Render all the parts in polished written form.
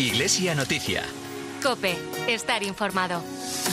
Iglesia Noticia. COPE. Estar informado.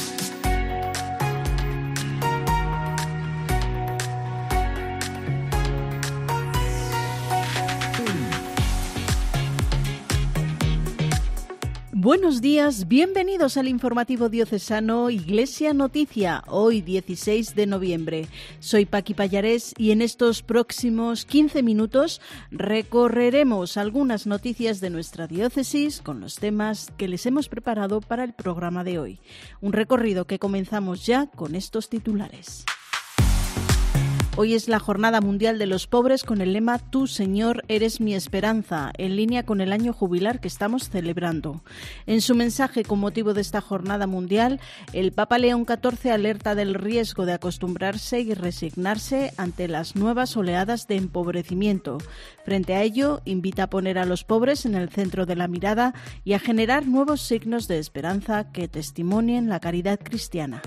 Buenos días, bienvenidos al informativo diocesano Iglesia Noticia, hoy 16 de noviembre. Soy Paqui Pallarés y en estos próximos 15 minutos recorreremos algunas noticias de nuestra diócesis con los temas que les hemos preparado para el programa de hoy. Un recorrido que comenzamos ya con estos titulares. Hoy es la Jornada Mundial de los Pobres con el lema Tú, Señor, eres mi esperanza, en línea con el año jubilar que estamos celebrando. En su mensaje con motivo de esta Jornada Mundial, el Papa León XIV alerta del riesgo de acostumbrarse y resignarse ante las nuevas oleadas de empobrecimiento. Frente a ello, invita a poner a los pobres en el centro de la mirada y a generar nuevos signos de esperanza que testimonien la caridad cristiana.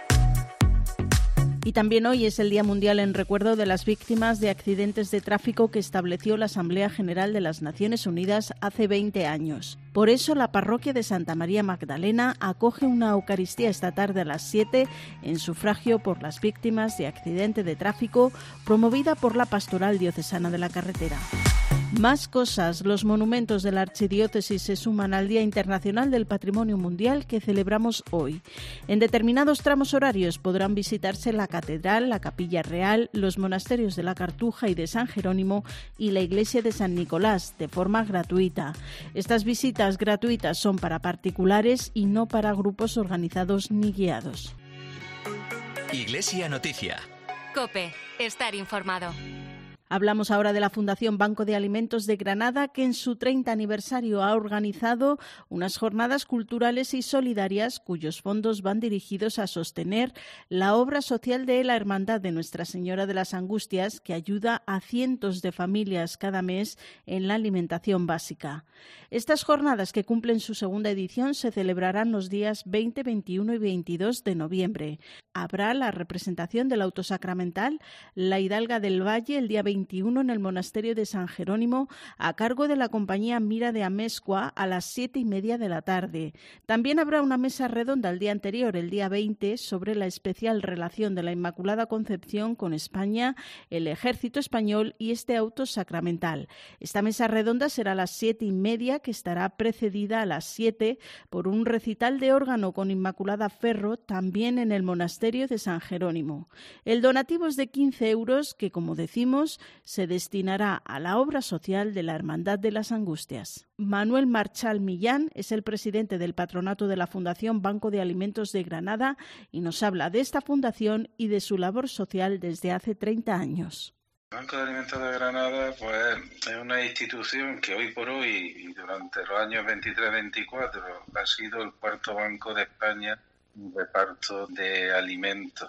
Y también hoy es el Día Mundial en recuerdo de las víctimas de accidentes de tráfico que estableció la Asamblea General de las Naciones Unidas hace 20 años. Por eso la parroquia de Santa María Magdalena acoge una Eucaristía esta tarde a las 7 en sufragio por las víctimas de accidente de tráfico promovida por la Pastoral Diocesana de la Carretera. Más cosas. Los monumentos de la Archidiócesis se suman al Día Internacional del Patrimonio Mundial que celebramos hoy. En determinados tramos horarios podrán visitarse la Catedral, la Capilla Real, los monasterios de la Cartuja y de San Jerónimo y la Iglesia de San Nicolás, de forma gratuita. Estas visitas gratuitas son para particulares y no para grupos organizados ni guiados. Iglesia Noticia. COPE. Estar informado. Hablamos ahora de la Fundación Banco de Alimentos de Granada, que en su 30 aniversario ha organizado unas jornadas culturales y solidarias cuyos fondos van dirigidos a sostener la obra social de la Hermandad de Nuestra Señora de las Angustias, que ayuda a cientos de familias cada mes en la alimentación básica. Estas jornadas, que cumplen su segunda edición, se celebrarán los días 20, 21 y 22 de noviembre. Habrá la representación del auto sacramental, la Hidalga del Valle, el día 21 en el monasterio de San Jerónimo, a cargo de la compañía Mira de Amezcua, a las 7:30 de la tarde. También habrá una mesa redonda el día anterior, el día 20, sobre la especial relación de la Inmaculada Concepción con España, el Ejército Español y este auto sacramental. Esta mesa redonda será a las 7:30, que estará precedida a las 7 por un recital de órgano con Inmaculada Ferro, también en el monasterio de San Jerónimo. El donativo es de 15 euros, que, como decimos, se destinará a la obra social de la Hermandad de las Angustias. Manuel Marchal Millán es el presidente del patronato de la Fundación Banco de Alimentos de Granada y nos habla de esta fundación y de su labor social desde hace 30 años. El Banco de Alimentos de Granada pues, es una institución que hoy por hoy y durante los años 23-24 ha sido el cuarto banco de España en reparto de alimentos.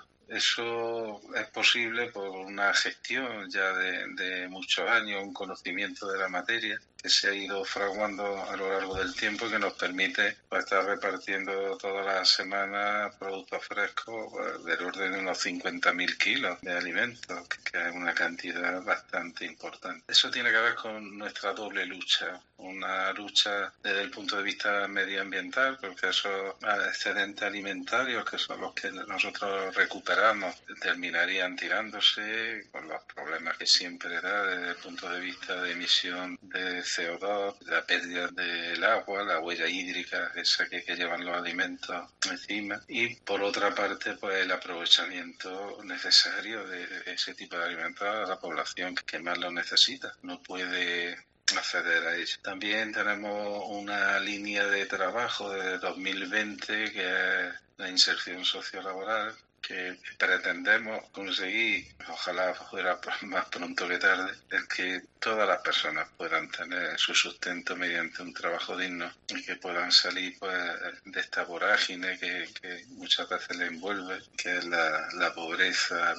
Eso es posible por una gestión ya de muchos años, un conocimiento de la materia que se ha ido fraguando a lo largo del tiempo y que nos permite estar repartiendo todas las semanas productos frescos del orden de unos 50.000 kilos de alimentos, que es una cantidad bastante importante. Eso tiene que ver con nuestra doble lucha, una lucha desde el punto de vista medioambiental, porque esos excedentes alimentarios, que son los que nosotros recuperamos, terminarían tirándose con los problemas que siempre da desde el punto de vista de emisión de CO2, la pérdida del agua, la huella hídrica esa que llevan los alimentos encima, y por otra parte pues el aprovechamiento necesario de ese tipo de alimentos a la población que más lo necesita. No puede acceder a ello. También tenemos una línea de trabajo de 2020 que es la inserción sociolaboral, que pretendemos conseguir, ojalá fuera más pronto que tarde, es que todas las personas puedan tener su sustento mediante un trabajo digno y que puedan salir pues de esta vorágine que muchas veces le envuelve, que es la pobreza,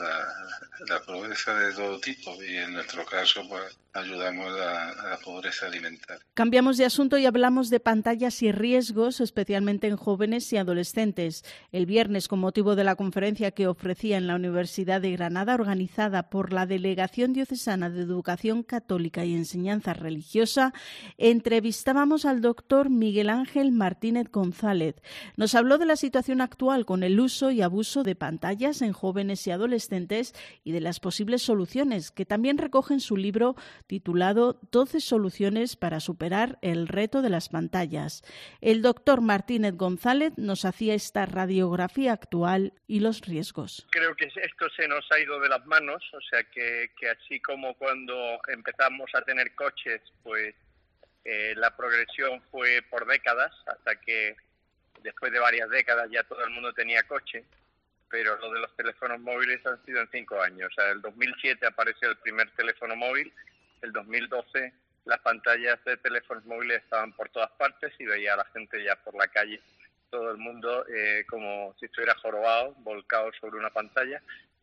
la pobreza de todo tipo, y en nuestro caso pues ayudamos a la pobreza alimentaria. Cambiamos de asunto y hablamos de pantallas y riesgos, especialmente en jóvenes y adolescentes. El viernes, con motivo de la conferencia conferencia que ofrecía en la Universidad de Granada, organizada por la Delegación Diocesana de Educación Católica y Enseñanza Religiosa, entrevistábamos al doctor Miguel Ángel Martínez González. Nos habló de la situación actual con el uso y abuso de pantallas en jóvenes y adolescentes y de las posibles soluciones que también recoge en su libro titulado 12 soluciones para superar el reto de las pantallas. El doctor Martínez González nos hacía esta radiografía actual y los riesgos. Creo que esto se nos ha ido de las manos, o sea que así como cuando empezamos a tener coches, pues la progresión fue por décadas, hasta que después de varias décadas ya todo el mundo tenía coche, pero lo de los teléfonos móviles han sido en 5 años. O sea, en el 2007 apareció el primer teléfono móvil, en el 2012 las pantallas de teléfonos móviles estaban por todas partes y veía a la gente ya por la calle, todo el mundo como si estuviera jorobado, volcado sobre una pantalla,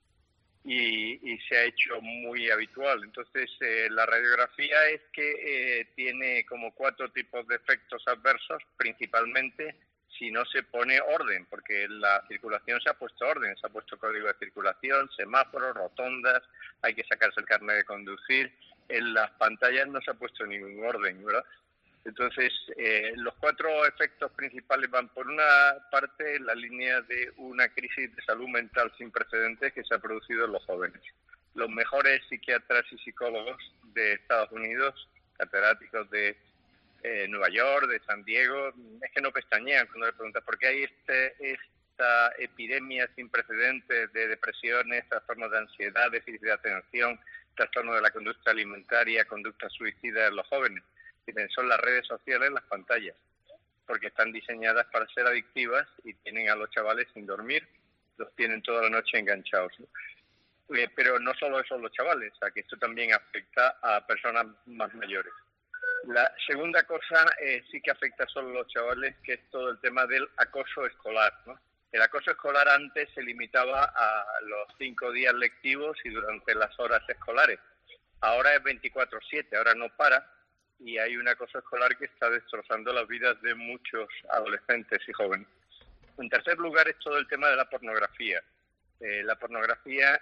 y se ha hecho muy habitual. Entonces, la radiografía es que tiene como 4 tipos de efectos adversos, principalmente si no se pone orden, porque en la circulación se ha puesto orden, se ha puesto código de circulación, semáforos, rotondas, hay que sacarse el carnet de conducir. En las pantallas no se ha puesto ningún orden, ¿verdad? Entonces, los 4 efectos principales van por una parte en la línea de una crisis de salud mental sin precedentes que se ha producido en los jóvenes. Los mejores psiquiatras y psicólogos de Estados Unidos, catedráticos de Nueva York, de San Diego, es que no pestañean cuando le preguntas por qué hay esta epidemia sin precedentes de depresiones, trastornos de ansiedad, déficit de atención, trastornos de la conducta alimentaria, conducta suicida en los jóvenes. Dicen, son las redes sociales, las pantallas, porque están diseñadas para ser adictivas y tienen a los chavales sin dormir, los tienen toda la noche enganchados. Pero no solo eso los chavales, o sea, que esto también afecta a personas más mayores. La segunda cosa sí que afecta solo a los chavales, que es todo el tema del acoso escolar, ¿no? El acoso escolar antes se limitaba a los 5 días lectivos y durante las horas escolares. Ahora es 24/7, ahora no para, y hay un acoso escolar que está destrozando las vidas de muchos adolescentes y jóvenes. En tercer lugar es todo el tema de la pornografía. La pornografía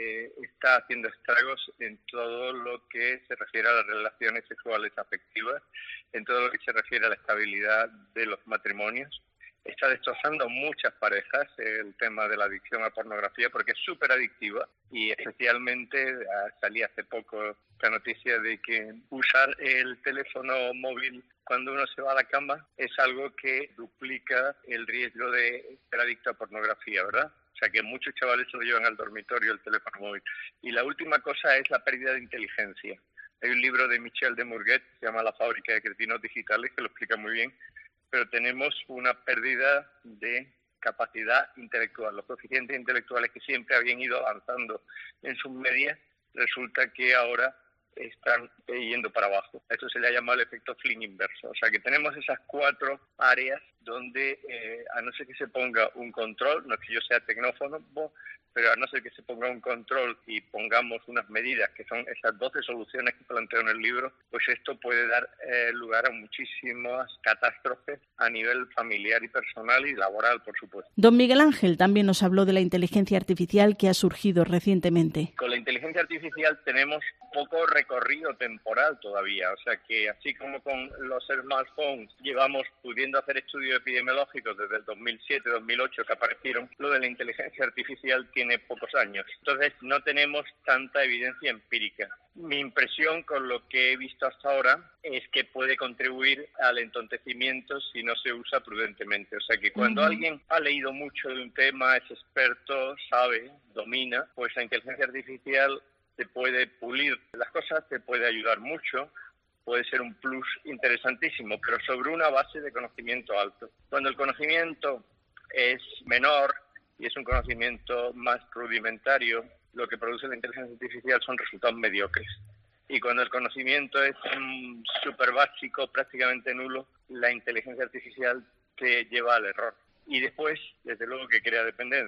está haciendo estragos en todo lo que se refiere a las relaciones sexuales afectivas, en todo lo que se refiere a la estabilidad de los matrimonios. Está destrozando muchas parejas el tema de la adicción a pornografía porque es súper adictiva y especialmente salía hace poco la noticia de que usar el teléfono móvil cuando uno se va a la cama es algo que duplica el riesgo de ser adicto a pornografía, ¿verdad? O sea que muchos chavales se lo llevan al dormitorio el teléfono móvil. Y la última cosa es la pérdida de inteligencia. Hay un libro de Michel de Mourguet que se llama La fábrica de cretinos digitales que lo explica muy bien, pero tenemos una pérdida de capacidad intelectual. Los coeficientes intelectuales que siempre habían ido avanzando en sus medias, resulta que ahora están yendo para abajo. Esto se le ha llamado el efecto Flynn inverso. O sea que tenemos esas 4 áreas donde, a no ser que se ponga un control, no es que yo sea tecnófono, pero a no ser que se ponga un control y pongamos unas medidas, que son esas 12 soluciones que planteo en el libro, pues esto puede dar lugar a muchísimas catástrofes a nivel familiar y personal y laboral, por supuesto. Don Miguel Ángel también nos habló de la inteligencia artificial que ha surgido recientemente. Con la inteligencia artificial tenemos poco recorrido temporal todavía, o sea que así como con los smartphones llevamos pudiendo hacer estudios epidemiológicos desde el 2007-2008 que aparecieron, lo de la inteligencia artificial tiene pocos años. Entonces no tenemos tanta evidencia empírica. Mi impresión con lo que he visto hasta ahora es que puede contribuir al entontecimiento si no se usa prudentemente. O sea que cuando alguien ha leído mucho de un tema, es experto, sabe, domina, pues la inteligencia artificial te puede pulir las cosas, te puede ayudar mucho, puede ser un plus interesantísimo, pero sobre una base de conocimiento alto. Cuando el conocimiento es menor y es un conocimiento más rudimentario, lo que produce la inteligencia artificial son resultados mediocres. Y cuando el conocimiento es súper básico, prácticamente nulo, la inteligencia artificial te lleva al error. Y después, desde luego, que crea dependencia.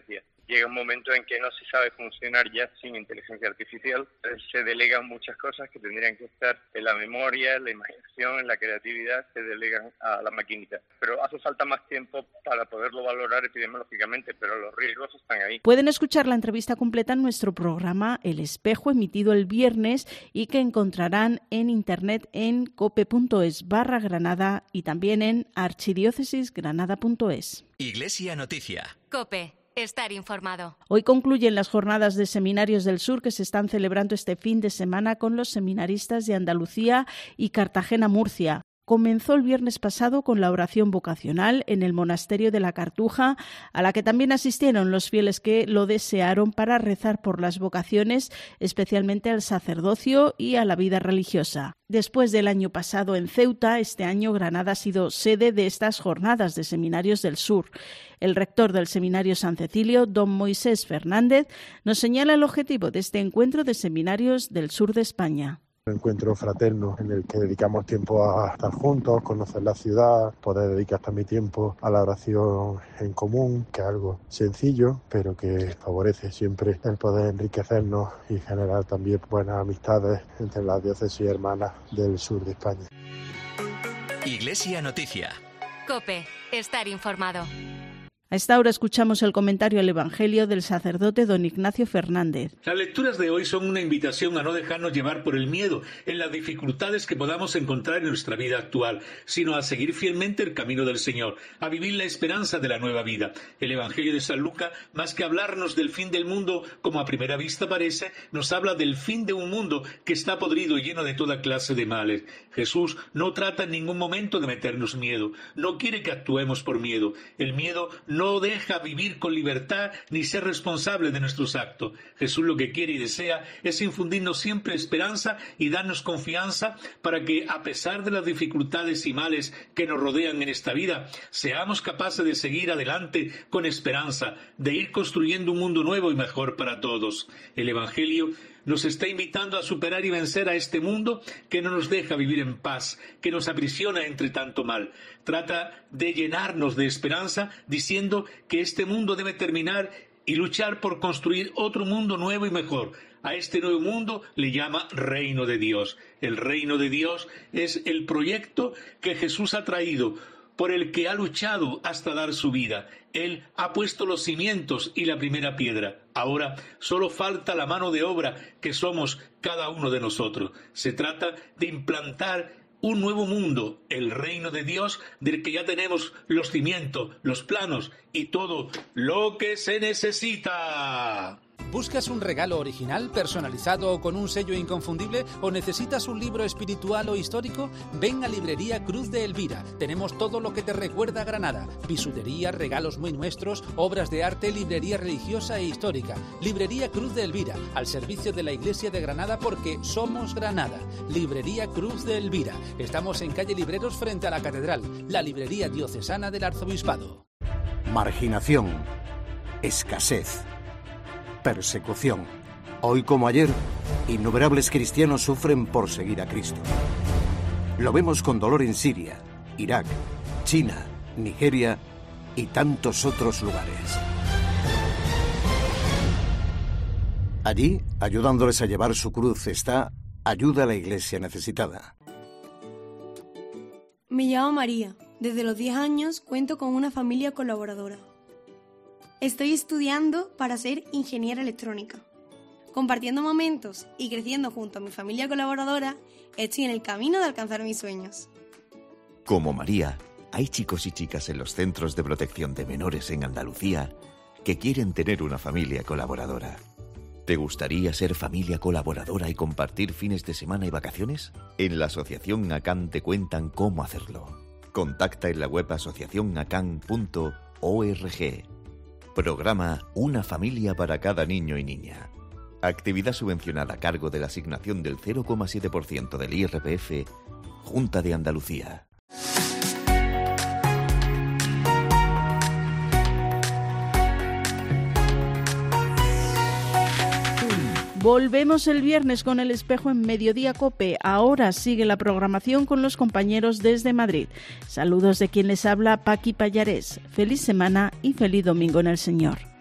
llega un momento en que no se sabe funcionar ya sin inteligencia artificial. Se delegan muchas cosas que tendrían que estar en la memoria, en la imaginación, en la creatividad, se delegan a la maquinita. Pero hace falta más tiempo para poderlo valorar epidemiológicamente, pero los riesgos están ahí. Pueden escuchar la entrevista completa en nuestro programa El Espejo, emitido el viernes y que encontrarán en internet en cope.es/Granada y también en archidiócesisgranada.es. Iglesia Noticia. COPE. Estar informado. Hoy concluyen las jornadas de Seminarios del Sur que se están celebrando este fin de semana con los seminaristas de Andalucía y Cartagena-Murcia. Comenzó el viernes pasado con la oración vocacional en el monasterio de la Cartuja, a la que también asistieron los fieles que lo desearon para rezar por las vocaciones, especialmente al sacerdocio y a la vida religiosa. Después del año pasado en Ceuta, este año Granada ha sido sede de estas jornadas de Seminarios del Sur. El rector del Seminario San Cecilio, don Moisés Fernández, nos señala el objetivo de este encuentro de seminarios del sur de España. Un encuentro fraterno en el que dedicamos tiempo a estar juntos, conocer la ciudad, poder dedicar también tiempo a la oración en común, que es algo sencillo, pero que favorece siempre el poder enriquecernos y generar también buenas amistades entre las diócesis hermanas del sur de España. Iglesia Noticia. COPE. Estar informado. A esta hora escuchamos el comentario al Evangelio del sacerdote don Ignacio Fernández. Las lecturas de hoy son una invitación a no dejarnos llevar por el miedo en las dificultades que podamos encontrar en nuestra vida actual, sino a seguir fielmente el camino del Señor, a vivir la esperanza de la nueva vida. El Evangelio de San Lucas, más que hablarnos del fin del mundo, como a primera vista parece, nos habla del fin de un mundo que está podrido y lleno de toda clase de males. Jesús no trata en ningún momento de meternos miedo, no quiere que actuemos por miedo. El miedo no deja vivir con libertad ni ser responsable de nuestros actos. Jesús lo que quiere y desea es infundirnos siempre esperanza y darnos confianza para que, a pesar de las dificultades y males que nos rodean en esta vida, seamos capaces de seguir adelante con esperanza, de ir construyendo un mundo nuevo y mejor para todos. El Evangelio nos está invitando a superar y vencer a este mundo que no nos deja vivir en paz, que nos aprisiona entre tanto mal. Trata de llenarnos de esperanza diciendo que este mundo debe terminar y luchar por construir otro mundo nuevo y mejor. A este nuevo mundo le llama Reino de Dios. El Reino de Dios es el proyecto que Jesús ha traído, por el que ha luchado hasta dar su vida. Él ha puesto los cimientos y la primera piedra. Ahora solo falta la mano de obra que somos cada uno de nosotros. Se trata de implantar un nuevo mundo, el reino de Dios, del que ya tenemos los cimientos, los planos y todo lo que se necesita. ¿Buscas un regalo original, personalizado o con un sello inconfundible? ¿O necesitas un libro espiritual o histórico? Ven a Librería Cruz de Elvira. Tenemos todo lo que te recuerda a Granada. Bisutería, regalos muy nuestros, obras de arte, librería religiosa e histórica. Librería Cruz de Elvira, al servicio de la Iglesia de Granada porque somos Granada. Librería Cruz de Elvira. Estamos en calle Libreros frente a la Catedral, la librería diocesana del Arzobispado. Marginación, escasez, persecución. Hoy como ayer, innumerables cristianos sufren por seguir a Cristo. Lo vemos con dolor en Siria, Irak, China, Nigeria y tantos otros lugares. Allí, ayudándoles a llevar su cruz, está Ayuda a la Iglesia Necesitada. Me llamo María. Desde los 10 años cuento con una familia colaboradora. Estoy estudiando para ser ingeniera electrónica. Compartiendo momentos y creciendo junto a mi familia colaboradora, estoy en el camino de alcanzar mis sueños. Como María, hay chicos y chicas en los centros de protección de menores en Andalucía que quieren tener una familia colaboradora. ¿Te gustaría ser familia colaboradora y compartir fines de semana y vacaciones? En la Asociación ACAN te cuentan cómo hacerlo. Contacta en la web asociacionacan.org. Programa Una familia para cada niño y niña. Actividad subvencionada a cargo de la asignación del 0,7% del IRPF, Junta de Andalucía. Volvemos el viernes con El Espejo en Mediodía COPE. Ahora sigue la programación con los compañeros desde Madrid. Saludos de quien les habla, Paqui Pallarés. Feliz semana y feliz domingo en el Señor.